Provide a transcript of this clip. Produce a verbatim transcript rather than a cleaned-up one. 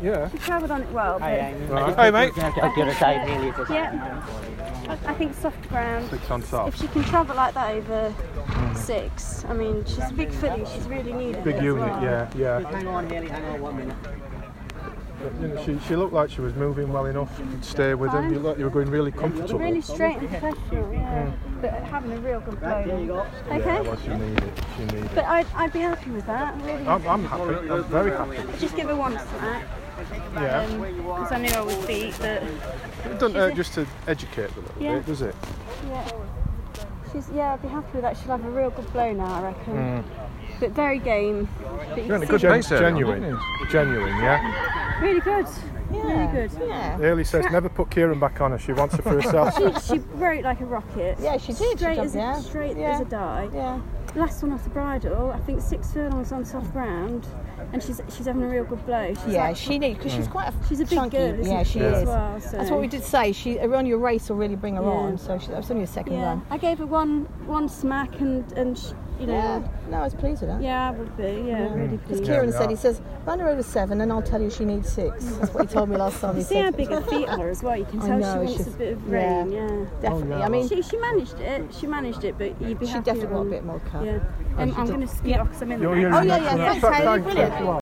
Yeah. She travelled on it well, but Right. Hey, mate. yeah, I, I think soft ground. Six on top. If she can travel like that over mm. six, I mean, she's a big filly. She's really needed. Big it unit, as well. yeah, yeah. Hang on, Haley, hang on one minute. But, you know, she, she looked like she was moving well enough to stay with him. You looked like you were going really comfortable. Really straight and professional, yeah. Mm. But having a real good flow. Okay. Yeah, well, she needed, she needed. But I'd, I'd be happy with that. Really I'm, I'm happy. I'm very happy. Just give her one slack. Yeah. Because um, I knew I would beat that. It doesn't hurt just to educate a little yeah. bit, does it? Yeah. She's yeah. I'd be happy with that. She'll have a real good blow now, I reckon. Mm. But very game. But you good gen genuine, genuine, yeah. Really good. Yeah. Really good. Yeah. Haley says never put Kieran back on her. She wants her for herself. she, she rode like a rocket. Yeah, she did. Straight, she as, yeah. a, straight yeah. as a die. Yeah. Last one off the bridle, I think six furlongs on soft ground, and she's she's having a real good blow. She's yeah, like, she needs because mm. she's quite a she's a big chunky. girl, isn't yeah, she she is. Well, so. That's what we did say. She on your race will really bring her yeah. on. So she, that was only a second yeah. run. I gave her one one smack and and she, you know. Yeah. No, I was pleased with that. Yeah, I would be. Yeah, yeah. really pleased. Because Kieran yeah, said he says run her over seven and I'll tell you she needs six. That's what he told me last time. You he see said. how big her feet are as well. You can tell know, she wants she's, a bit of yeah, rain. Yeah, definitely. Oh, yeah. I mean, she she managed it. She managed it, but you'd be she happy definitely got on, a bit more cut. Yeah. Um, I'm going to scoot off because I'm in the You're, next. you're Oh in yeah, the yeah. next Thanks, one. Haley. Brilliant.